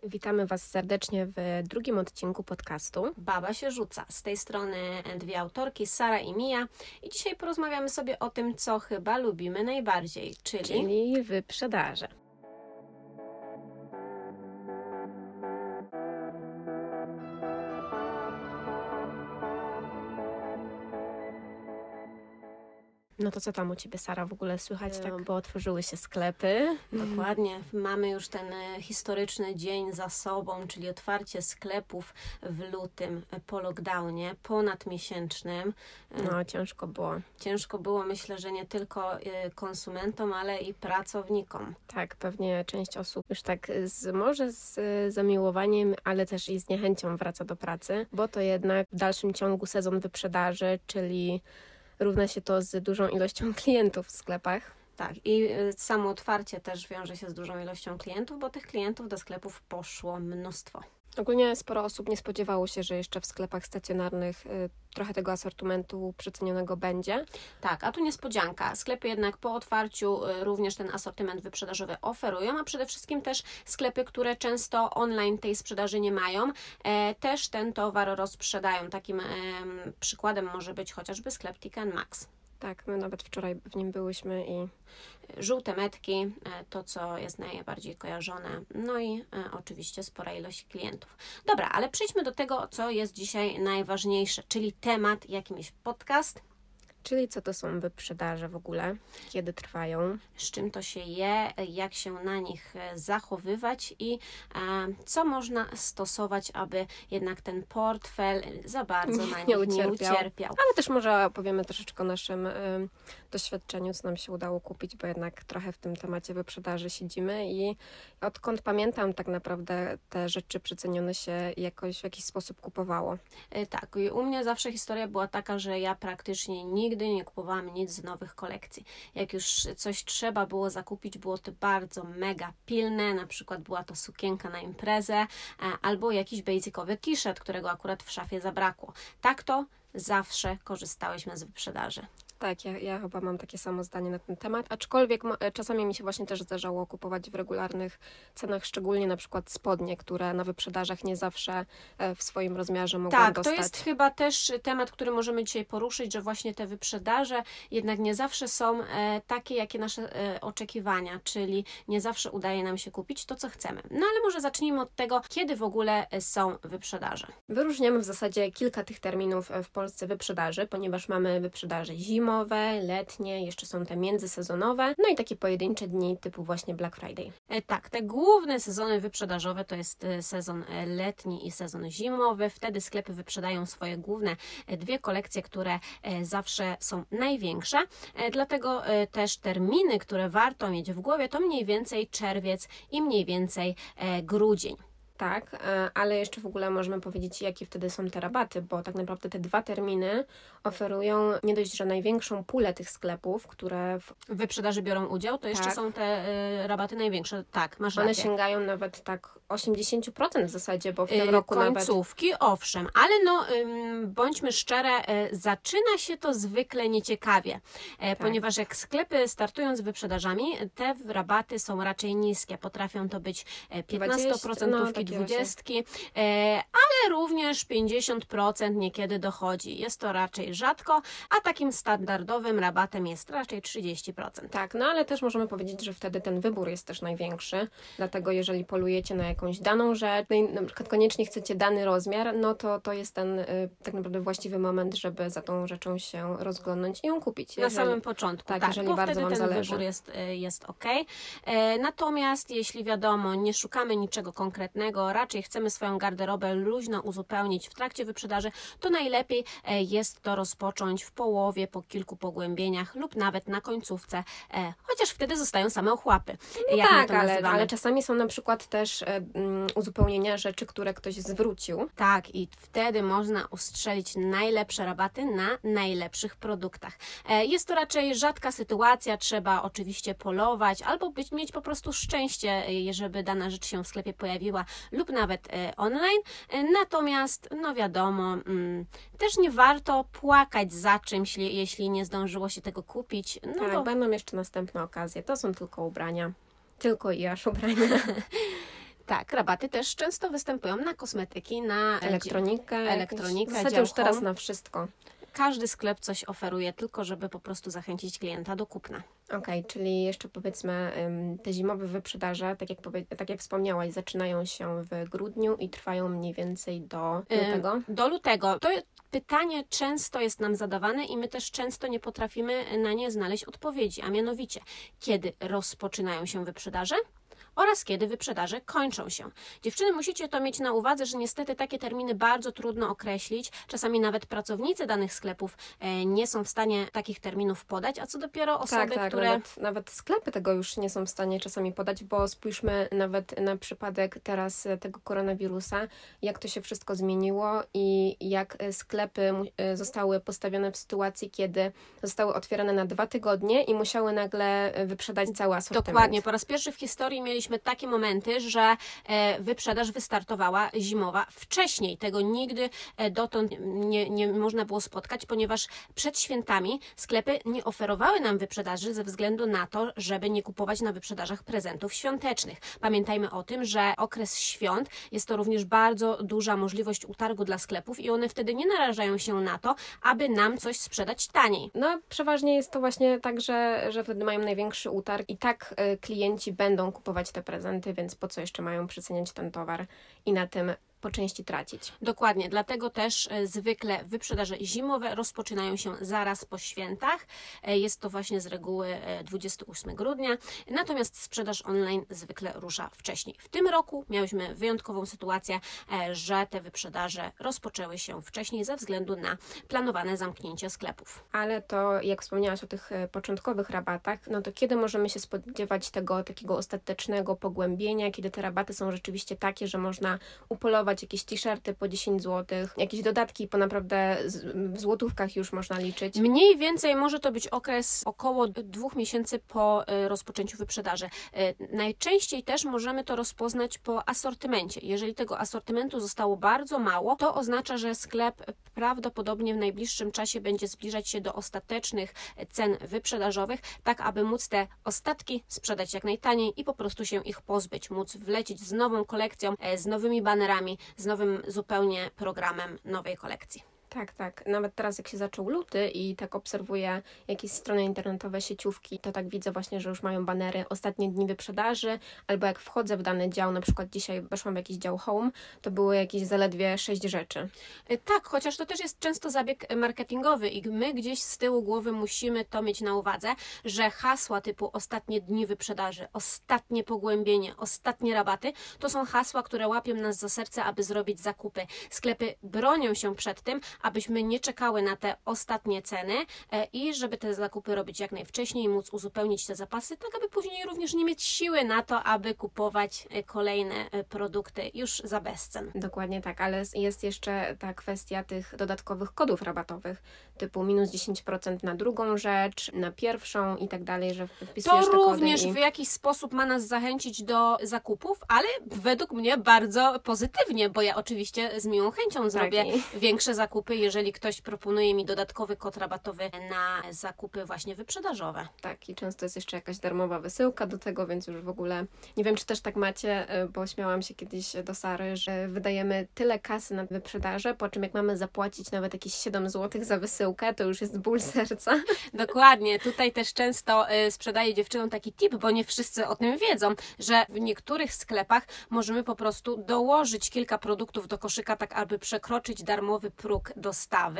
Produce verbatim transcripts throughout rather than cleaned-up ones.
Witamy Was serdecznie w drugim odcinku podcastu Baba się rzuca. Z tej strony dwie autorki, Sara i Mija. I dzisiaj porozmawiamy sobie o tym, co chyba lubimy najbardziej, czyli... czyli wyprzedaże. No to co tam u Ciebie, Sara, w ogóle słychać, tak, bo otworzyły się sklepy. Dokładnie. Mamy już ten historyczny dzień za sobą, czyli otwarcie sklepów w lutym po lockdownie, ponadmiesięcznym. No, ciężko było. Ciężko było, myślę, że nie tylko konsumentom, ale i pracownikom. Tak, pewnie część osób już tak z, może z zamiłowaniem, ale też i z niechęcią wraca do pracy, bo to jednak w dalszym ciągu sezon wyprzedaży, czyli równa się to z dużą ilością klientów w sklepach. Tak, i samo otwarcie też wiąże się z dużą ilością klientów, bo tych klientów do sklepów poszło mnóstwo. Ogólnie sporo osób nie spodziewało się, że jeszcze w sklepach stacjonarnych y, trochę tego asortymentu przecenionego będzie. Tak, a tu niespodzianka. Sklepy jednak po otwarciu y, również ten asortyment wyprzedażowy oferują, a przede wszystkim też sklepy, które często online tej sprzedaży nie mają, e, też ten towar rozprzedają. Takim e, przykładem może być chociażby sklep Tick and Max. Tak, my nawet wczoraj w nim byłyśmy i... Żółte metki, to co jest najbardziej kojarzone, no i e, oczywiście spora ilość klientów. Dobra, ale przejdźmy do tego, co jest dzisiaj najważniejsze, czyli temat, jakim jest podcast. Czyli co to są wyprzedaże w ogóle, kiedy trwają, z czym to się je, jak się na nich zachowywać i e, co można stosować, aby jednak ten portfel za bardzo na nich nie ucierpiał. nie ucierpiał. Ale też może opowiemy troszeczkę o naszym y, doświadczeniu, co nam się udało kupić, bo jednak trochę w tym temacie wyprzedaży siedzimy i odkąd pamiętam, tak naprawdę te rzeczy przecenione się jakoś w jakiś sposób kupowało. E, tak, i u mnie zawsze historia była taka, że ja praktycznie nigdy Nigdy nie kupowałam nic z nowych kolekcji. Jak już coś trzeba było zakupić, było to bardzo mega pilne, na przykład była to sukienka na imprezę albo jakiś basicowy t-shirt, którego akurat w szafie zabrakło. Tak to zawsze korzystałyśmy z wyprzedaży. Tak, ja, ja chyba mam takie samo zdanie na ten temat, aczkolwiek mo- czasami mi się właśnie też zdarzało kupować w regularnych cenach, szczególnie na przykład spodnie, które na wyprzedażach nie zawsze w swoim rozmiarze mogą tak, dostać. Tak, to jest chyba też temat, który możemy dzisiaj poruszyć, że właśnie te wyprzedaże jednak nie zawsze są e, takie, jakie nasze e, oczekiwania, czyli nie zawsze udaje nam się kupić to, co chcemy. No ale może zacznijmy od tego, kiedy w ogóle są wyprzedaże. Wyróżniamy w zasadzie kilka tych terminów w Polsce wyprzedaży, ponieważ mamy wyprzedaże zimowe, letnie, jeszcze są te międzysezonowe, no i takie pojedyncze dni typu właśnie Black Friday. E, tak, te główne sezony wyprzedażowe to jest sezon letni i sezon zimowy. Wtedy sklepy wyprzedają swoje główne dwie kolekcje, które e, zawsze są największe. E, dlatego e, też terminy, które warto mieć w głowie, to mniej więcej czerwiec i mniej więcej e, grudzień. Tak, ale jeszcze w ogóle możemy powiedzieć, jakie wtedy są te rabaty, bo tak naprawdę te dwa terminy oferują nie dość, że największą pulę tych sklepów, które w w wyprzedaży biorą udział, to jeszcze tak. są te y, rabaty największe. Tak, masz One rację. sięgają nawet tak osiemdziesiąt procent w zasadzie, bo w tym y, roku końcówki, nawet... owszem, ale no y, bądźmy szczere, y, zaczyna się to zwykle nieciekawie, y, tak. ponieważ jak sklepy startują z wyprzedażami, te rabaty są raczej niskie, potrafią to być piętnaście procent no, dwudziestki, ale również pięćdziesiąt procent niekiedy dochodzi. Jest to raczej rzadko, a takim standardowym rabatem jest raczej trzydzieści procent. Tak, no ale też możemy powiedzieć, że wtedy ten wybór jest też największy, dlatego jeżeli polujecie na jakąś daną rzecz, na przykład koniecznie chcecie dany rozmiar, no to to jest ten y, tak naprawdę właściwy moment, żeby za tą rzeczą się rozglądnąć i ją kupić. Na samym początku, tak, tak jeżeli bo bardzo wtedy wam ten zależy. wybór jest, jest ok. E, natomiast jeśli wiadomo, nie szukamy niczego konkretnego, raczej chcemy swoją garderobę luźno uzupełnić w trakcie wyprzedaży, to najlepiej jest to rozpocząć w połowie, po kilku pogłębieniach lub nawet na końcówce, chociaż wtedy zostają same ochłapy. No tak, ale, ale czasami są na przykład też um, uzupełnienia rzeczy, które ktoś zwrócił. Tak, i wtedy można ustrzelić najlepsze rabaty na najlepszych produktach. Jest to raczej rzadka sytuacja, trzeba oczywiście polować albo być, mieć po prostu szczęście, żeby dana rzecz się w sklepie pojawiła lub nawet e, online. E, natomiast, no wiadomo, mm, też nie warto płakać za czymś, jeśli nie zdążyło się tego kupić. No tak, bo... będą jeszcze następne okazje. To są tylko ubrania. Tylko i aż ubrania. Tak, rabaty też często występują na kosmetyki, na Elektronikę. elektronikę, W zasadzie dział już teraz home. na wszystko. Każdy sklep coś oferuje, tylko żeby po prostu zachęcić klienta do kupna. Okej, okay, czyli jeszcze powiedzmy ym, te zimowe wyprzedaże, tak jak, powie, tak jak wspomniałaś, zaczynają się w grudniu i trwają mniej więcej do lutego? Ym, do lutego. To pytanie często jest nam zadawane i my też często nie potrafimy na nie znaleźć odpowiedzi, a mianowicie, kiedy rozpoczynają się wyprzedaże oraz kiedy wyprzedaże kończą się. Dziewczyny, musicie to mieć na uwadze, że niestety takie terminy bardzo trudno określić. Czasami nawet pracownicy danych sklepów e, nie są w stanie takich terminów podać, a co dopiero osoby, tak, tak, które... Nawet, nawet sklepy tego już nie są w stanie czasami podać, bo spójrzmy nawet na przypadek teraz tego koronawirusa, jak to się wszystko zmieniło i jak sklepy zostały postawione w sytuacji, kiedy zostały otwierane na dwa tygodnie i musiały nagle wyprzedać cały asortyment. Dokładnie. Po raz pierwszy w historii mieliśmy takie momenty, że e, wyprzedaż wystartowała zimowa wcześniej. Tego nigdy e, dotąd nie, nie można było spotkać, ponieważ przed świętami sklepy nie oferowały nam wyprzedaży ze względu na to, żeby nie kupować na wyprzedażach prezentów świątecznych. Pamiętajmy o tym, że okres świąt jest to również bardzo duża możliwość utargu dla sklepów i one wtedy nie narażają się na to, aby nam coś sprzedać taniej. No, przeważnie jest to właśnie tak, że, że wtedy mają największy utarg i tak y, klienci będą kupować te prezenty, więc po co jeszcze mają przeceniać ten towar i na tym po części tracić. Dokładnie, dlatego też e, zwykle wyprzedaże zimowe rozpoczynają się zaraz po świętach. E, jest to właśnie z reguły e, dwudziestego ósmego grudnia, natomiast sprzedaż online zwykle rusza wcześniej. W tym roku miałyśmy wyjątkową sytuację, e, że te wyprzedaże rozpoczęły się wcześniej ze względu na planowane zamknięcie sklepów. Ale to, jak wspomniałaś o tych e, początkowych rabatach, no to kiedy możemy się spodziewać tego takiego ostatecznego pogłębienia, kiedy te rabaty są rzeczywiście takie, że można upolować jakieś t-shirty po dziesięć złotych, jakieś dodatki po naprawdę w złotówkach już można liczyć. Mniej więcej może to być okres około dwóch miesięcy po rozpoczęciu wyprzedaży. Najczęściej też możemy to rozpoznać po asortymencie. Jeżeli tego asortymentu zostało bardzo mało, to oznacza, że sklep prawdopodobnie w najbliższym czasie będzie zbliżać się do ostatecznych cen wyprzedażowych, tak aby móc te ostatki sprzedać jak najtaniej i po prostu się ich pozbyć, móc wlecieć z nową kolekcją, z nowymi banerami, z nowym zupełnie programem nowej kolekcji. Tak, tak. Nawet teraz jak się zaczął luty i tak obserwuję jakieś strony internetowe, sieciówki, to tak widzę właśnie, że już mają banery ostatnie dni wyprzedaży, albo jak wchodzę w dany dział, na przykład dzisiaj weszłam w jakiś dział home, to były jakieś zaledwie sześć rzeczy. Tak, chociaż to też jest często zabieg marketingowy i my gdzieś z tyłu głowy musimy to mieć na uwadze, że hasła typu ostatnie dni wyprzedaży, ostatnie pogłębienie, ostatnie rabaty, to są hasła, które łapią nas za serce, aby zrobić zakupy. Sklepy bronią się przed tym, abyśmy nie czekały na te ostatnie ceny i żeby te zakupy robić jak najwcześniej i móc uzupełnić te zapasy, tak aby później również nie mieć siły na to, aby kupować kolejne produkty już za bezcen. Dokładnie tak, ale jest jeszcze ta kwestia tych dodatkowych kodów rabatowych, typu minus dziesięć procent na drugą rzecz, na pierwszą i tak dalej, że wpisujesz to te również kody i... w jakiś sposób ma nas zachęcić do zakupów, ale według mnie bardzo pozytywnie, bo ja oczywiście z miłą chęcią zrobię tak. większe zakupy, jeżeli ktoś proponuje mi dodatkowy kod rabatowy na zakupy właśnie wyprzedażowe. Tak, i często jest jeszcze jakaś darmowa wysyłka do tego, więc już w ogóle nie wiem, czy też tak macie, bo śmiałam się kiedyś do Sary, że wydajemy tyle kasy na wyprzedaże, po czym jak mamy zapłacić nawet jakieś siedem złotych za wysyłkę, to już jest ból serca. Dokładnie, tutaj też często y, sprzedaję dziewczynom taki tip, bo nie wszyscy o tym wiedzą, że w niektórych sklepach możemy po prostu dołożyć kilka produktów do koszyka, tak aby przekroczyć darmowy próg dostawy,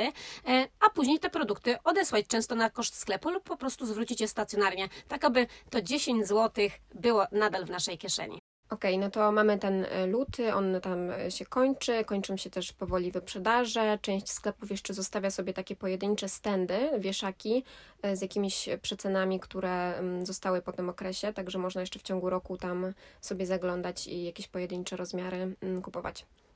a później te produkty odesłać często na koszt sklepu lub po prostu zwrócić je stacjonarnie, tak aby to dziesięć złotych było nadal w naszej kieszeni. Okej, okay, no to mamy ten luty, on tam się kończy, kończą się też powoli wyprzedaże, część sklepów jeszcze zostawia sobie takie pojedyncze stędy, wieszaki z jakimiś przecenami, które zostały po tym okresie, także można jeszcze w ciągu roku tam sobie zaglądać i jakieś pojedyncze rozmiary kupować.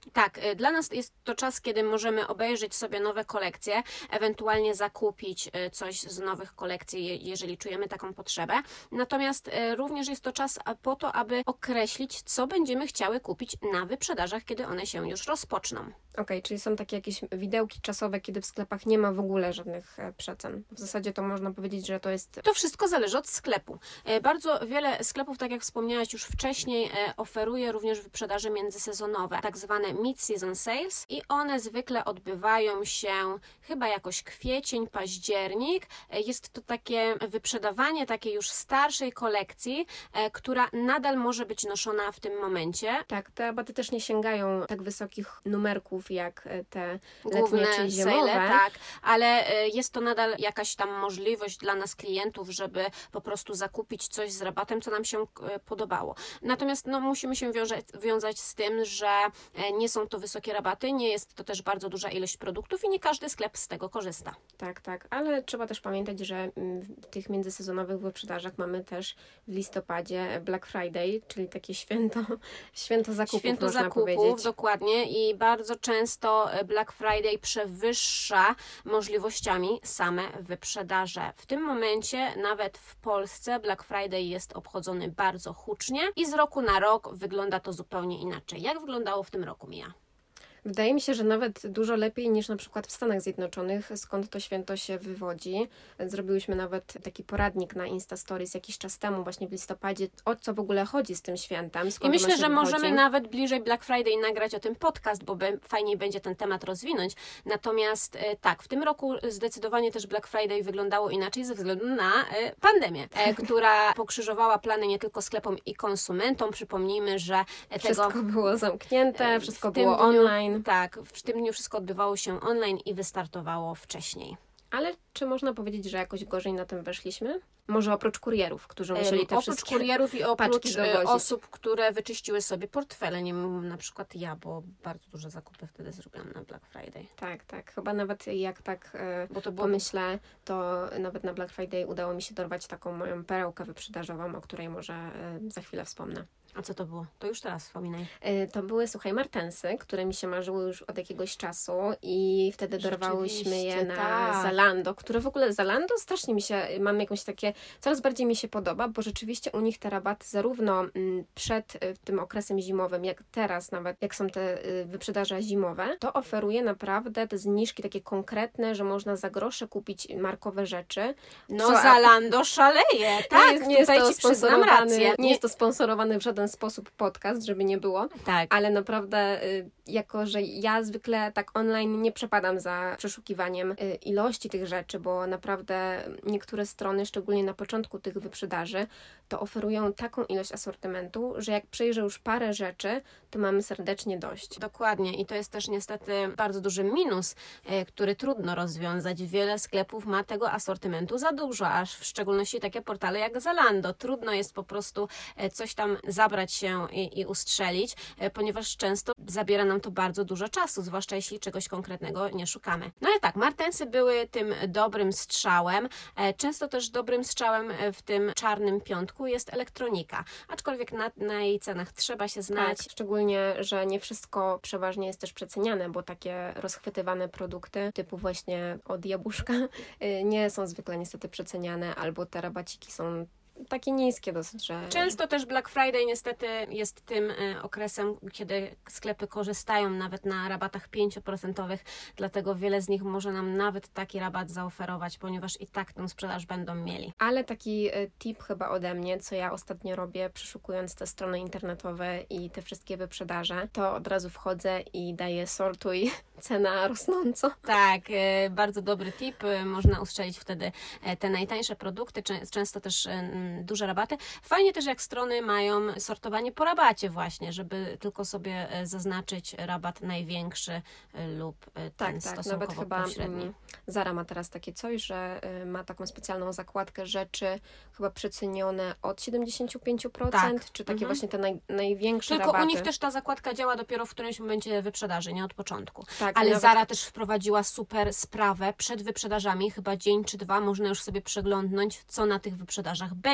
Tak, y, dla nas jest to czas, kiedy możemy obejrzeć sobie nowe kolekcje, ewentualnie zakupić y, coś z nowych kolekcji, je- jeżeli czujemy taką potrzebę. Natomiast y, również jest to czas a, po to, aby określić, co będziemy chciały kupić na wyprzedażach, kiedy one się już rozpoczną. Okej, czyli są takie jakieś widełki czasowe, kiedy w sklepach nie ma w ogóle żadnych e, przecen. W zasadzie to można powiedzieć, że to jest... To wszystko zależy od sklepu. E, Bardzo wiele sklepów, tak jak wspomniałaś już wcześniej, e, oferuje również wyprzedaże międzysezonowe, tak zwane mid-season sales i one zwykle odbywają się chyba jakoś kwiecień, październik. E, Jest to takie wyprzedawanie takiej już starszej kolekcji, e, która nadal może być noszona w tym momencie. Tak, te rabaty też nie sięgają tak wysokich numerków jak e, te letnie Główne czy zimowe. sale, tak, ale e, jest to nadal jakaś tam możliwość dla nas klientów, żeby po prostu zakupić coś z rabatem, co nam się e, podobało. Natomiast no, musimy się wiązać, wiązać z tym, że e, nie są to wysokie rabaty, nie jest to też bardzo duża ilość produktów i nie każdy sklep z tego korzysta. Tak, tak, ale trzeba też pamiętać, że mm, w tych międzysezonowych wyprzedażach mamy też w listopadzie Black Friday, czyli takie święto, święto zakupów, Święto można zakupów, powiedzieć. dokładnie, i bardzo często Black Friday przewyższa możliwościami same wyprzedaże. W tym momencie nawet w Polsce Black Friday jest obchodzony bardzo hucznie i z roku na rok wygląda to zupełnie inaczej. Jak wyglądało w tym roku, Mija? Wydaje mi się, że nawet dużo lepiej niż na przykład w Stanach Zjednoczonych, skąd to święto się wywodzi. Zrobiłyśmy nawet taki poradnik na Insta Stories jakiś czas temu, właśnie w listopadzie, o co w ogóle chodzi z tym świętem. I Skąd ono myślę, się że wywodzi. możemy nawet bliżej Black Friday nagrać o tym podcast, bo be- fajniej będzie ten temat rozwinąć. Natomiast e, tak, w tym roku zdecydowanie też Black Friday wyglądało inaczej ze względu na e, pandemię, e, która pokrzyżowała plany nie tylko sklepom i konsumentom. Przypomnijmy, że e, Wszystko tego... było zamknięte, e, wszystko w tym było dniu- online. Tak, w tym dniu wszystko odbywało się online i wystartowało wcześniej. Ale czy można powiedzieć, że jakoś gorzej na tym weszliśmy? Może oprócz kurierów, którzy musieli te oprócz wszystkie... kurierów i oprócz paczki e, dowozić. osób, które wyczyściły sobie portfele, nie wiem, na przykład ja, bo bardzo duże zakupy wtedy zrobiłam na Black Friday. Tak, tak. Chyba nawet jak tak e, Bo to było pomyślę, to nawet na Black Friday udało mi się dorwać taką moją perełkę wyprzedażową, o której może e, za chwilę wspomnę. A co to było? To już teraz wspominaj. E, To były, słuchaj, martensy, które mi się marzyły już od jakiegoś czasu i wtedy dorwałyśmy je na tak. Zalando, które w ogóle Zalando strasznie mi się, mam jakąś takie, coraz bardziej mi się podoba, bo rzeczywiście u nich te rabaty zarówno mm, przed y, tym okresem zimowym, jak teraz nawet, jak są te y, wyprzedaże zimowe, to oferuje naprawdę te zniżki takie konkretne, że można za grosze kupić markowe rzeczy. No Co- Zalando szaleje, tak, nie jest, nie jest tutaj to Ci przyznam sponsorowany, rację. nie jest to sponsorowany w żaden sposób podcast, żeby nie było. Tak. Ale naprawdę, y, jako że ja zwykle tak online nie przepadam za przeszukiwaniem y, ilości tych rzeczy, bo naprawdę niektóre strony, szczególnie na początku tych wyprzedaży, to oferują taką ilość asortymentu, że jak przejrzę już parę rzeczy, to mamy serdecznie dość. Dokładnie, i to jest też niestety bardzo duży minus, e, który trudno rozwiązać. Wiele sklepów ma tego asortymentu za dużo, aż w szczególności takie portale jak Zalando. Trudno jest po prostu e, coś tam zabrać się i, i ustrzelić, e, ponieważ często zabiera nam to bardzo dużo czasu, zwłaszcza jeśli czegoś konkretnego nie szukamy. No ale tak, martensy były tym dobrym strzałem. E, Często też dobrym strzałem e, w tym czarnym piątku jest elektronika, aczkolwiek na, na jej cenach trzeba się znać. Tak, szczególnie, że nie wszystko przeważnie jest też przeceniane, bo takie rozchwytywane produkty typu właśnie od jabłuszka y, nie są zwykle niestety przeceniane, albo te rabaciki są takie niskie dosyć, że... Często też Black Friday niestety jest tym e, okresem, kiedy sklepy korzystają nawet na rabatach pięć procent, dlatego wiele z nich może nam nawet taki rabat zaoferować, ponieważ i tak tę sprzedaż będą mieli. Ale taki y, tip chyba ode mnie, co ja ostatnio robię, przeszukując te strony internetowe i te wszystkie wyprzedaże, to od razu wchodzę i daję sortuj, cena rosnąco. Tak, e, bardzo dobry tip, e, można ustrzelić wtedy e, te najtańsze produkty, czę- często też e, m, duże rabaty. Fajnie też jak strony mają sortowanie po rabacie właśnie, żeby tylko sobie e, zaznaczyć rabat największy e, lub e, ten Tak, tak, stosunkowo nawet chyba pośredni. mm, Zara ma teraz takie coś, że y, ma taką specjalną zakładkę rzeczy chyba przecenione od siedemdziesiąt pięć procent, Tak. czy takie Mhm. właśnie te naj, największe Tylko rabaty. u nich też ta zakładka działa dopiero w którymś momencie wyprzedaży, nie od początku. Tak, Ale nawet- Zara też wprowadziła super sprawę przed wyprzedażami, chyba dzień czy dwa można już sobie przeglądnąć, co na tych wyprzedażach będzie.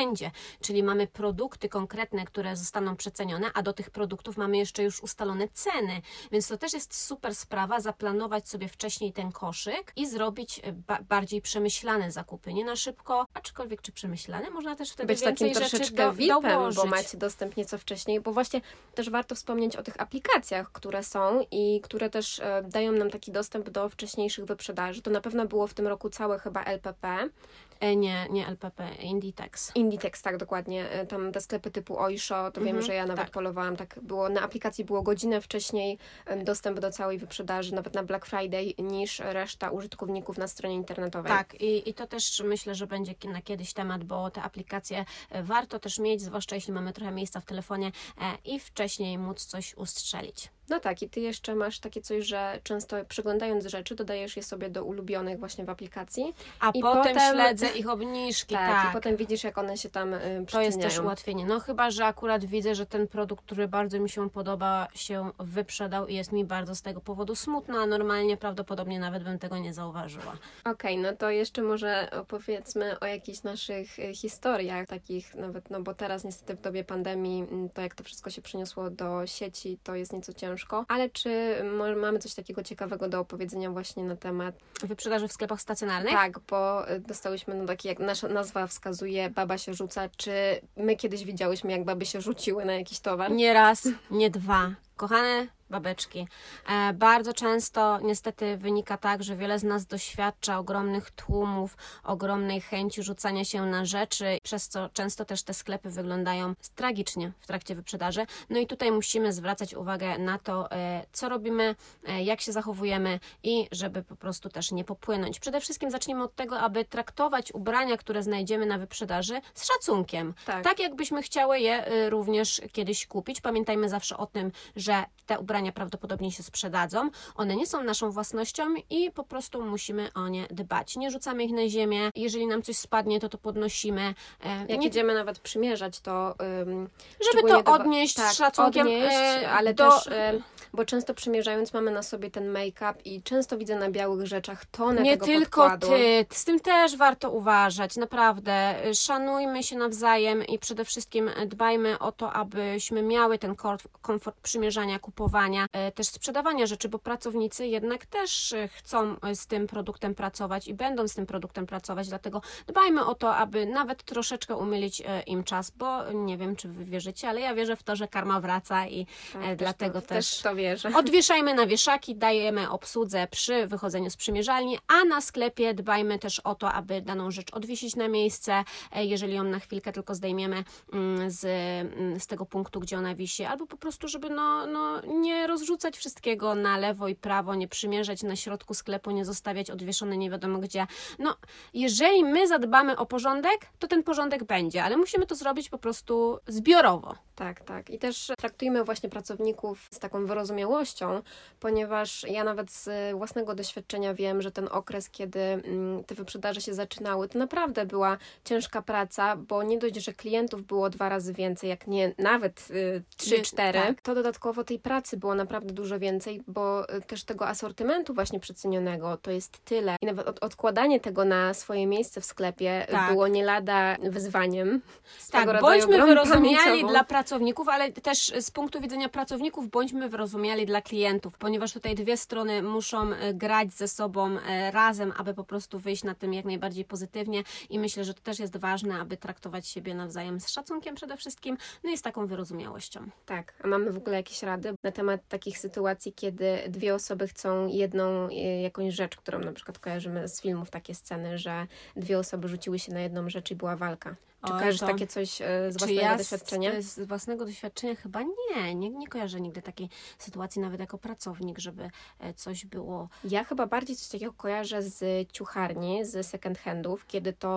wszędzie, czyli mamy produkty konkretne, które zostaną przecenione, a do tych produktów mamy jeszcze już ustalone ceny, więc to też jest super sprawa, zaplanować sobie wcześniej ten koszyk i zrobić ba bardziej przemyślane zakupy, nie na szybko, aczkolwiek czy przemyślane, można też wtedy być więcej takim rzeczy troszeczkę do, V I P-em, dołożyć. bo macie dostęp nieco wcześniej, bo właśnie też warto wspomnieć o tych aplikacjach, które są i które też e, dają nam taki dostęp do wcześniejszych wyprzedaży. To na pewno było w tym roku całe chyba L P P. E, nie, nie L P P, Inditex. Inditex, tak, dokładnie. E, Tam te sklepy typu Oysho, to wiem, Mhm, że ja nawet tak. polowałam, tak było, na aplikacji było godzinę wcześniej em, dostęp do całej wyprzedaży, nawet na Black Friday, niż reszta użytkowników na stronie internetowej. Tak, i, i to też myślę, że będzie ki- na kiedyś temat, bo te aplikacje e, warto też mieć, zwłaszcza jeśli mamy trochę miejsca w telefonie e, i wcześniej móc coś ustrzelić. No tak, i ty jeszcze masz takie coś, że często przeglądając rzeczy, dodajesz je sobie do ulubionych właśnie w aplikacji. A I potem, potem- śledzę ich obniżki, Tak, tak. i potem widzisz, jak one się tam y, To jest przeceniają. też ułatwienie. No chyba, że akurat widzę, że ten produkt, który bardzo mi się podoba, się wyprzedał i jest mi bardzo z tego powodu smutno, a normalnie prawdopodobnie nawet bym tego nie zauważyła. Okej, no to jeszcze może opowiedzmy o jakichś naszych y, historiach, takich nawet, no bo teraz niestety w dobie pandemii, mm, to jak to wszystko się przeniosło do sieci, to jest nieco ciężko. Ale czy może mamy coś takiego ciekawego do opowiedzenia właśnie na temat? Wyprzedaży w sklepach stacjonarnych? Tak, bo y, dostałyśmy, no taki jak nasza nazwa wskazuje, baba się rzuca. Czy my kiedyś widziałyśmy, jak baby się rzuciły na jakiś towar? Nie raz, nie dwa. Kochane babeczki, e, bardzo często niestety wynika tak, że wiele z nas doświadcza ogromnych tłumów, ogromnej chęci rzucania się na rzeczy, przez co często też te sklepy wyglądają tragicznie w trakcie wyprzedaży. No i tutaj musimy zwracać uwagę na to, e, co robimy, e, jak się zachowujemy i żeby po prostu też nie popłynąć. Przede wszystkim zacznijmy od tego, aby traktować ubrania, które znajdziemy na wyprzedaży z szacunkiem. Tak. Tak jakbyśmy chciały je y, również kiedyś kupić. Pamiętajmy zawsze o tym, że te ubrania prawdopodobnie się sprzedadzą. One nie są naszą własnością i po prostu musimy o nie dbać. Nie rzucamy ich na ziemię. Jeżeli nam coś spadnie, to to podnosimy. E, Jak nie, jedziemy nawet przymierzać, to um, żeby to odnieść z szacunkiem. odnieść, e, ale do, też, e, bo często przymierzając mamy na sobie ten make-up i często widzę na białych rzeczach tonę Nie tego tylko podkładu. ty, z tym też warto uważać, naprawdę. Szanujmy się nawzajem i przede wszystkim dbajmy o to, abyśmy miały ten komfort, komfort przymierzania, kupowania, e, też sprzedawania rzeczy, bo pracownicy jednak też e, chcą z tym produktem pracować i będą z tym produktem pracować, dlatego dbajmy o to, aby nawet troszeczkę umylić e, im czas, bo nie wiem, czy wy wierzycie, ale ja wierzę w to, że karma wraca i Tak, e, też dlatego to, też... też to wierzę. Odwieszajmy na wieszaki, dajemy obsłudze przy wychodzeniu z przymierzalni, a na sklepie dbajmy też o to, aby daną rzecz odwiesić na miejsce, e, jeżeli ją na chwilkę tylko zdejmiemy mm, z, mm, z tego punktu, gdzie ona wisi, albo po prostu, żeby no, no, nie rozrzucać wszystkiego na lewo i prawo, nie przymierzać na środku sklepu, nie zostawiać odwieszone nie wiadomo gdzie. No, jeżeli my zadbamy o porządek, to ten porządek będzie, ale musimy to zrobić po prostu zbiorowo. Tak, tak. I też traktujmy właśnie pracowników z taką wyrozumiałością, ponieważ ja nawet z własnego doświadczenia wiem, że ten okres, kiedy mm, te wyprzedaże się zaczynały, to naprawdę była ciężka praca, bo nie dość, że klientów było dwa razy więcej, jak nie nawet y, trzy, cztery, tak. to dodatkowo tej pracy było naprawdę dużo więcej, bo y, też tego asortymentu właśnie przecenionego to jest tyle. I nawet od, odkładanie tego na swoje miejsce w sklepie Tak. było nie lada wyzwaniem. Swego Tak, rodzaju bądźmy grą wyrozumiali pamięciową. dla pracowników, ale też z punktu widzenia pracowników bądźmy wyrozumiali dla klientów, ponieważ tutaj dwie strony muszą e, grać ze sobą e, razem, aby po prostu wyjść na tym jak najbardziej pozytywnie i myślę, że to też jest ważne, aby traktować siebie nawzajem z szacunkiem przede wszystkim, no i z taką wyrozumiałością. Tak, a mamy w ogóle jakieś rady na temat takich sytuacji, kiedy dwie osoby chcą jedną e, jakąś rzecz, którą na przykład kojarzymy z filmów, takie sceny, że dwie osoby rzuciły się na jedną rzecz i była walka. Czy Oj, kojarzysz to- takie coś e, z Czy własnego ja doświadczenia? Z, z własnego doświadczenia chyba nie, nie, nie kojarzę nigdy takiej sytuacji, nawet jako pracownik, żeby e, coś było. Ja chyba bardziej coś takiego kojarzę z ciucharni, z second handów, kiedy to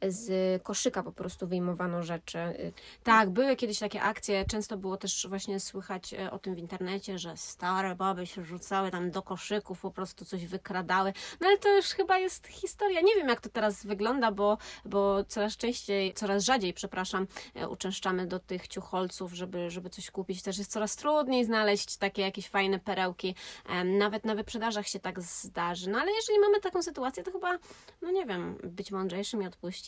z koszyka po prostu wyjmowano rzeczy. Tak, były kiedyś takie akcje, często było też właśnie słychać e, o tym w internecie, że stare baby się rzucały tam do koszyków, po prostu coś wykradały, no ale to już chyba jest historia, nie wiem jak to teraz wygląda, bo, bo coraz częściej, coraz rzadziej, przepraszam, e, uczęszczamy do tych ciucholców, żeby, żeby coś kupić, też jest coraz trudniej znaleźć takie jakieś fajne perełki, e, nawet na wyprzedażach się tak zdarzy, no ale jeżeli mamy taką sytuację, to chyba, no nie wiem, być mądrzejszym i odpuścić?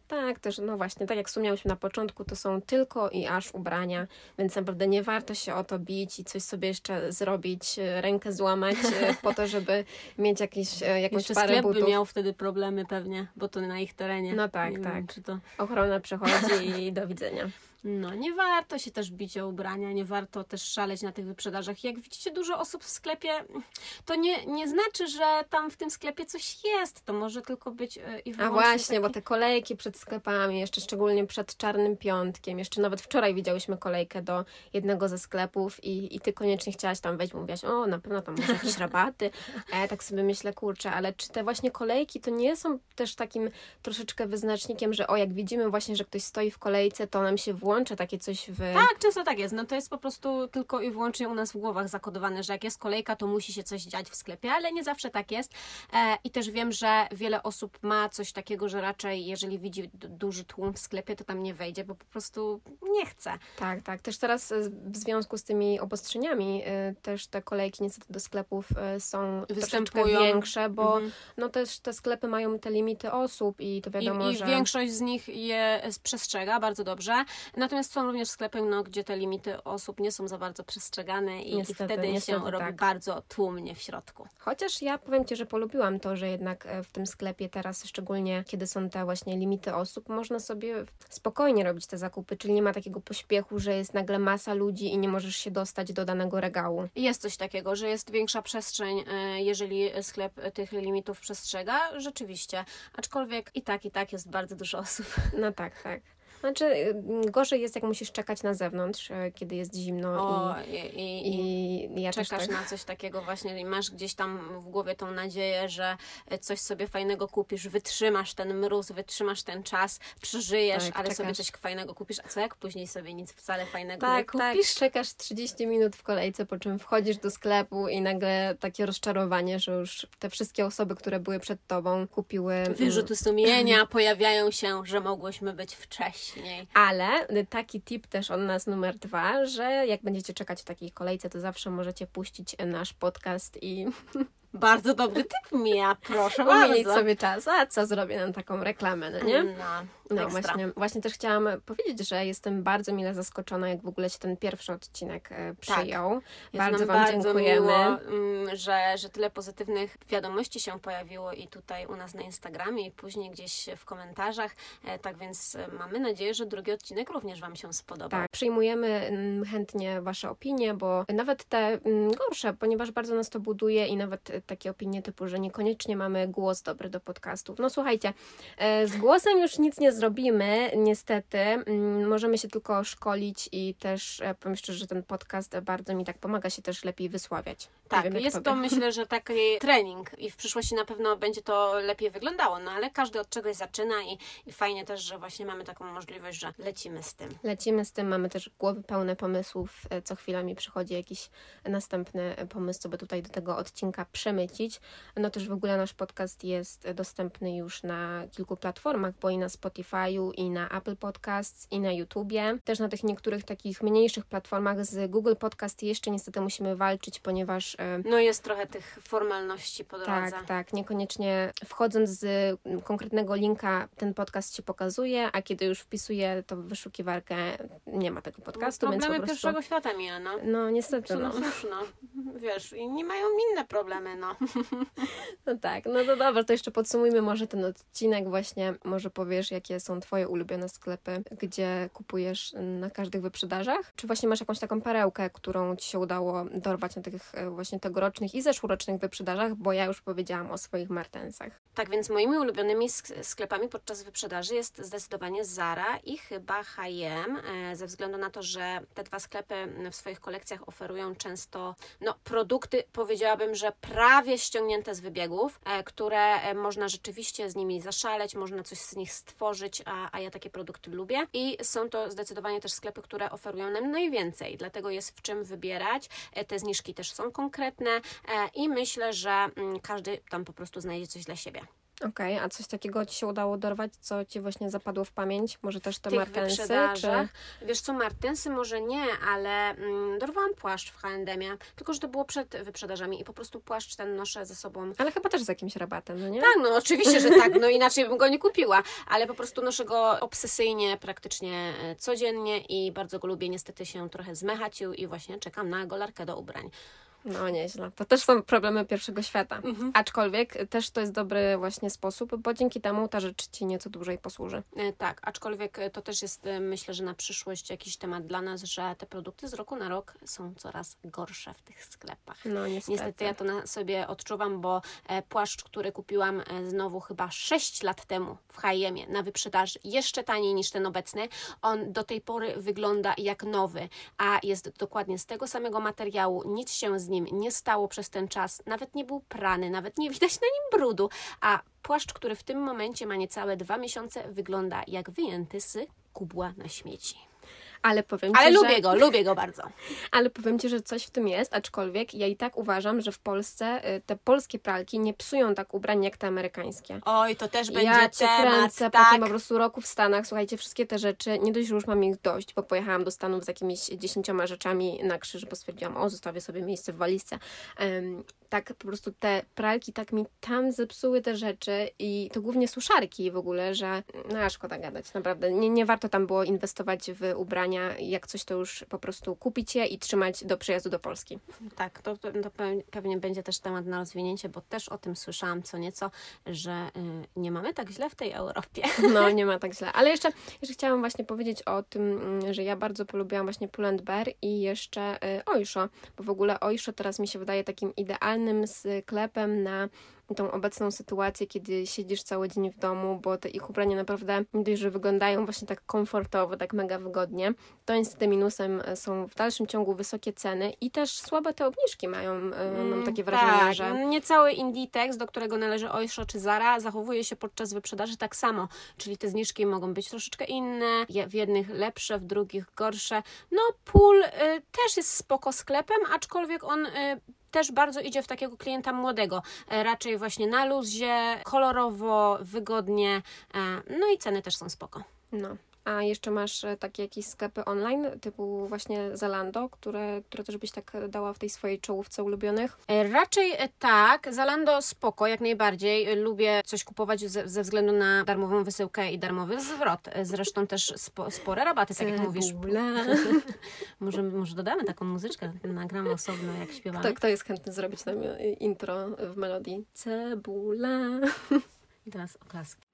Tak, też no właśnie, tak jak wspomniałyśmy na początku, to są tylko i aż ubrania, więc naprawdę nie warto się o to bić i coś sobie jeszcze zrobić, rękę złamać po to, żeby mieć jakieś, jakąś Jeszcze parę sklep butów. by miał wtedy problemy pewnie, bo to na ich terenie. No tak, nie tak. Wiem, czy to... Ochrona przechodzi i do widzenia. No, nie warto się też bić o ubrania, nie warto też szaleć na tych wyprzedażach. Jak widzicie dużo osób w sklepie, to nie, nie znaczy, że tam w tym sklepie coś jest. To może tylko być yy, i wyłącznie A właśnie, taki... bo te kolejki przed sklepami, jeszcze szczególnie przed Czarnym Piątkiem, jeszcze nawet wczoraj widziałyśmy kolejkę do jednego ze sklepów i, i ty koniecznie chciałaś tam wejść, bo mówiłaś, o, na pewno tam może jakieś rabaty. A ja tak sobie myślę, kurczę, ale czy te właśnie kolejki to nie są też takim troszeczkę wyznacznikiem, że o, jak widzimy właśnie, że ktoś stoi w kolejce, to nam się włącza takie coś w... Tak, często tak jest. No to jest po prostu tylko i wyłącznie u nas w głowach zakodowane, że jak jest kolejka, to musi się coś dziać w sklepie, ale nie zawsze tak jest. E, I też wiem, że wiele osób ma coś takiego, że raczej jeżeli widzi d- duży tłum w sklepie, to tam nie wejdzie, bo po prostu nie chce. Tak, tak. Też teraz e, w związku z tymi obostrzeniami e, też te kolejki niestety do sklepów e, są troszeczkę Występują. większe, bo Mhm. no też te sklepy mają te limity osób i to wiadomo, I, i że... większość z nich je przestrzega bardzo dobrze. Natomiast są również sklepy, no, gdzie te limity osób nie są za bardzo przestrzegane i, Niestety, i wtedy niestety się robi tak. bardzo tłumnie w środku. Chociaż ja powiem Ci, że polubiłam to, że jednak e, w tym sklepie teraz, szczególnie kiedy są te właśnie limity osób, można sobie spokojnie robić te zakupy, czyli nie ma takiego pośpiechu, że jest nagle masa ludzi i nie możesz się dostać do danego regału. Jest coś takiego, że jest większa przestrzeń, e, jeżeli sklep tych limitów przestrzega, rzeczywiście. Aczkolwiek i tak, i tak jest bardzo dużo osób. No tak, tak. Znaczy, y, gorzej jest, jak musisz czekać na zewnątrz, e, kiedy jest zimno O, i, i, i, i i ja też czekasz tak. na coś takiego właśnie i masz gdzieś tam w głowie tą nadzieję, że coś sobie fajnego kupisz, wytrzymasz ten mróz, wytrzymasz ten czas, przeżyjesz, Tak, ale czekasz. sobie coś fajnego kupisz, a co jak później sobie nic wcale fajnego Tak, nie tak, kupisz? czekasz trzydzieści minut w kolejce, po czym wchodzisz do sklepu i nagle takie rozczarowanie, że już te wszystkie osoby, które były przed tobą, kupiły... mm, Wyrzuty sumienia pojawiają się, że mogłyśmy być wcześniej. Ale taki tip też od nas numer dwa, że jak będziecie czekać w takiej kolejce, to zawsze możecie puścić nasz podcast i Bardzo dobry typ, Mia, proszę umilić bardzo. sobie czas. A co, zrobię nam taką reklamę, no nie? No, No ekstra. właśnie, właśnie też chciałam powiedzieć, że jestem bardzo mile zaskoczona, jak w ogóle się ten pierwszy odcinek e, przyjął. Jest bardzo nam Wam bardzo dziękujemy. miło, mm, że, że tyle pozytywnych wiadomości się pojawiło i tutaj u nas na Instagramie i później gdzieś w komentarzach. E, Tak więc e, mamy nadzieję, że drugi odcinek również Wam się spodobał. Tak, przyjmujemy mm, chętnie Wasze opinie, bo nawet te mm, gorsze, ponieważ bardzo nas to buduje i nawet e, takie opinie typu, że niekoniecznie mamy głos dobry do podcastów. No słuchajcie, e, z głosem już nic nie zrobimy, niestety. Mm, Możemy się tylko szkolić i też e, powiem szczerze, że ten podcast bardzo mi tak pomaga się też lepiej wysławiać. Nie Tak, wiem, jak jest tobie. to myślę, że taki trening i w przyszłości na pewno będzie to lepiej wyglądało, no ale każdy od czegoś zaczyna i, i fajnie też, że właśnie mamy taką możliwość, że lecimy z tym. Lecimy z tym, mamy też głowy pełne pomysłów. E, Co chwila mi przychodzi jakiś następny pomysł, co by tutaj do tego odcinka przemycić. No też w ogóle nasz podcast jest dostępny już na kilku platformach, bo i na Spotify'u, i na Apple Podcasts, i na YouTubie. Też na tych niektórych takich mniejszych platformach z Google Podcast jeszcze niestety musimy walczyć, ponieważ e, No jest trochę tych formalności po drodze. tak, tak, niekoniecznie wchodząc z konkretnego linka ten podcast Ci pokazuje, a kiedy już wpisuję to w wyszukiwarkę, nie ma tego podcastu, więc po Problemy prostu... pierwszego świata, Mia, no. No niestety, No no. cóż, no, wiesz, inni mają inne problemy, no. No tak, no to dobra, to jeszcze podsumujmy może ten odcinek właśnie, może powiesz, jakie są Twoje ulubione sklepy, gdzie kupujesz na każdych wyprzedażach? Czy właśnie masz jakąś taką perełkę, którą Ci się udało dorwać na tych e, właśnie tegorocznych i zeszłorocznych wyprzedażach, bo ja już powiedziałam o swoich Martensach. Tak więc moimi ulubionymi sk- sklepami podczas wyprzedaży jest zdecydowanie Zara i chyba H i M, e, ze względu na to, że te dwa sklepy w swoich kolekcjach oferują często no, produkty, powiedziałabym, że prawie ściągnięte z wybiegów, e, które e, można rzeczywiście z nimi zaszaleć, można coś z nich stworzyć, a, a ja takie produkty lubię i są to zdecydowanie też sklepy, które oferują nam najwięcej, dlatego jest w czym wybierać, e, te zniżki też są konkretne e, i myślę, że mm, każdy tam po prostu znajdzie coś dla siebie. Okej, okay, a coś takiego Ci się udało dorwać, co Ci właśnie zapadło w pamięć? Może też te tych martensy? wyprzedażach. Czy... Wiesz co, martensy może nie, ale mm, dorwałam płaszcz w H and M-ie, tylko że to było przed wyprzedażami i po prostu płaszcz ten noszę ze sobą. Ale chyba też z jakimś rabatem, no nie? Tak, no oczywiście, że tak, no inaczej bym go nie kupiła, ale po prostu noszę go obsesyjnie, praktycznie codziennie i bardzo go lubię. Niestety się trochę zmechacił i właśnie czekam na golarkę do ubrań. No nieźle. To też są problemy pierwszego świata. Mhm. Aczkolwiek też to jest dobry właśnie sposób, bo dzięki temu ta rzecz Ci nieco dłużej posłuży. E, tak, aczkolwiek to też jest, myślę, że na przyszłość jakiś temat dla nas, że te produkty z roku na rok są coraz gorsze w tych sklepach. No niestety. Niestety ja to na sobie odczuwam, bo e, płaszcz, który kupiłam e, znowu chyba sześć lat temu w H and M-ie na wyprzedaży, jeszcze taniej niż ten obecny, on do tej pory wygląda jak nowy, a jest dokładnie z tego samego materiału, nic się z nim nie stało przez ten czas, nawet nie był prany, nawet nie widać na nim brudu, a płaszcz, który w tym momencie ma niecałe dwa miesiące, wygląda jak wyjęty z kubła na śmieci. Ale powiem Ci, Ale że... lubię go, lubię go bardzo. Ale powiem Ci, że coś w tym jest, aczkolwiek ja i tak uważam, że w Polsce y, te polskie pralki nie psują tak ubrań jak te amerykańskie. Oj, to też będzie ja cię temat, kręcę tak. po tym po prostu roku w Stanach. Słuchajcie, wszystkie te rzeczy, nie dość, że już mam ich dość, bo pojechałam do Stanów z jakimiś dziesięcioma rzeczami na krzyż, bo stwierdziłam, o, zostawię sobie miejsce w walizce. Um, tak po prostu te pralki tak mi tam zepsuły te rzeczy i to głównie suszarki w ogóle, że no szkoda gadać, naprawdę. Nie, nie warto tam było inwestować w ubrania, jak coś to już po prostu kupić je i trzymać do przyjazdu do Polski. Tak, to, to, to pewnie będzie też temat na rozwinięcie, bo też o tym słyszałam co nieco, że y, nie mamy tak źle w tej Europie. No, nie ma tak źle. Ale jeszcze, jeszcze chciałam właśnie powiedzieć o tym, że ja bardzo polubiłam właśnie Pull and Bear i jeszcze y, Oysho, bo w ogóle Oysho teraz mi się wydaje takim idealnym sklepem na tą obecną sytuację, kiedy siedzisz cały dzień w domu, bo te ich ubrania naprawdę nie dość, że wyglądają właśnie tak komfortowo, tak mega wygodnie, to niestety minusem są w dalszym ciągu wysokie ceny i też słabe te obniżki mają, mm, mam takie wrażenie, tak, że... Niecały Inditex, do którego należy Oysho czy Zara, zachowuje się podczas wyprzedaży tak samo, czyli te zniżki mogą być troszeczkę inne, w jednych lepsze, w drugich gorsze. No Pull y, też jest spoko sklepem, aczkolwiek on... Y, też bardzo idzie w takiego klienta młodego. Raczej właśnie na luzie, kolorowo, wygodnie. No i ceny też są spoko. No. A jeszcze masz takie jakieś sklepy online, typu właśnie Zalando, które, które też byś tak dała w tej swojej czołówce ulubionych? Raczej tak. Zalando spoko, jak najbardziej. Lubię coś kupować ze, ze względu na darmową wysyłkę i darmowy zwrot. Zresztą też spo, spore rabaty, tak jak mówisz. może, może dodamy taką muzyczkę, nagramy osobno, jak śpiewamy. Kto, kto jest chętny zrobić nam intro w melodii? Cebula. I teraz oklaski.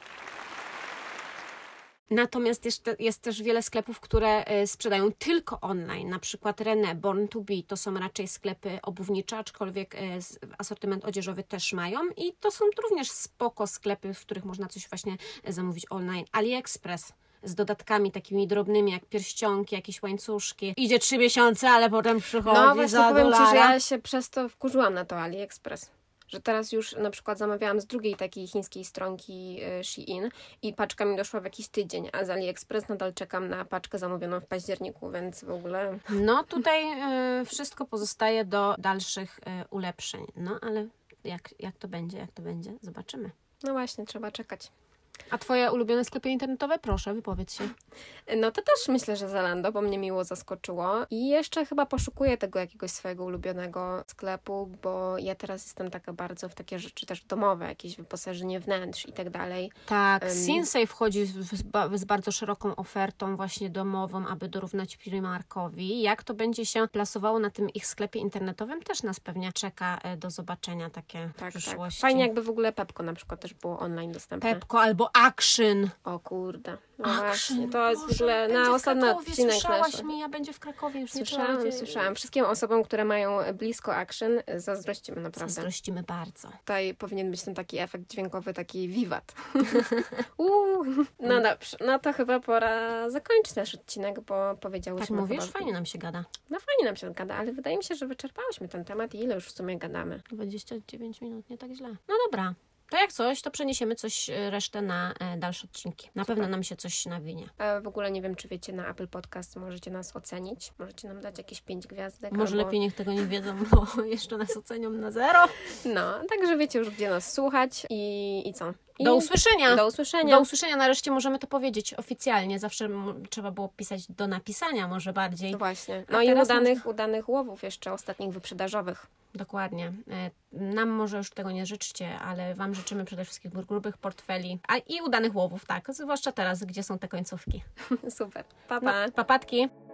Natomiast jest, jest też wiele sklepów, które sprzedają tylko online, na przykład René, Born to Be, to są raczej sklepy obuwnicze, aczkolwiek asortyment odzieżowy też mają i to są również spoko sklepy, w których można coś właśnie zamówić online. AliExpress z dodatkami takimi drobnymi, jak pierścionki, jakieś łańcuszki. Idzie trzy miesiące, ale potem przychodzi no, właśnie za powiem dolara. Ci, że ja się przez to wkurzyłam na to AliExpress. Że teraz już na przykład zamawiałam z drugiej takiej chińskiej stronki Shein i paczka mi doszła w jakiś tydzień, a z AliExpress nadal czekam na paczkę zamówioną w październiku, więc w ogóle... No tutaj y, wszystko pozostaje do dalszych y, ulepszeń. No ale jak, jak to będzie, jak to będzie, zobaczymy. No właśnie, trzeba czekać. A Twoje ulubione sklepy internetowe? Proszę, wypowiedz się. No to też myślę, że Zalando, bo mnie miło zaskoczyło. I jeszcze chyba poszukuję tego jakiegoś swojego ulubionego sklepu, bo ja teraz jestem taka bardzo w takie rzeczy też domowe, jakieś wyposażenie wnętrz i tak dalej. Tak, Um, Sinsei wchodzi z, z, z bardzo szeroką ofertą właśnie domową, aby dorównać Primarkowi. Jak to będzie się plasowało na tym ich sklepie internetowym, też nas pewnie czeka do zobaczenia takie tak, w przyszłości. Tak. Fajnie jakby w ogóle Pepko na przykład też było online dostępne. Pepko albo Action. O kurde. No Action. właśnie, to jest Boże, w ogóle na ostatni odcinek Słyszałaś nasz. mi, ja będzie w Krakowie. Już Słyszałam, nie słyszałam. Wszystkim osobom, które mają blisko Action, zazdrościmy naprawdę. Zazdrościmy bardzo. Tutaj powinien być ten taki efekt dźwiękowy, taki wiwat. Uuu. No dobrze, no to chyba pora zakończyć nasz odcinek, bo powiedziałyśmy... Tak mówisz? Chyba... Fajnie nam się gada. No fajnie nam się gada, ale wydaje mi się, że wyczerpałyśmy ten temat i ile już w sumie gadamy. dwadzieścia dziewięć minut, nie tak źle. No dobra. To jak coś, to przeniesiemy coś, e, resztę na e, dalsze odcinki. Na pewno nam się coś nawinie. A w ogóle nie wiem, czy wiecie, na Apple Podcast możecie nas ocenić. Możecie nam dać jakieś pięć gwiazdek. Może albo... lepiej niech tego nie wiedzą, bo jeszcze nas ocenią na zero. No, także wiecie już, gdzie nas słuchać i, i co? I Do usłyszenia. Do usłyszenia. Do usłyszenia. Nareszcie możemy to powiedzieć oficjalnie. Zawsze m- trzeba było pisać do napisania może bardziej. No właśnie. A No i teraz udanych, można- udanych łowów jeszcze, ostatnich wyprzedażowych. Dokładnie. E, Nam może już tego nie życzcie, ale Wam życzymy przede wszystkim grubych portfeli a i udanych łowów, tak. Zwłaszcza teraz, gdzie są te końcówki. Super. Pa, No, pa. papatki.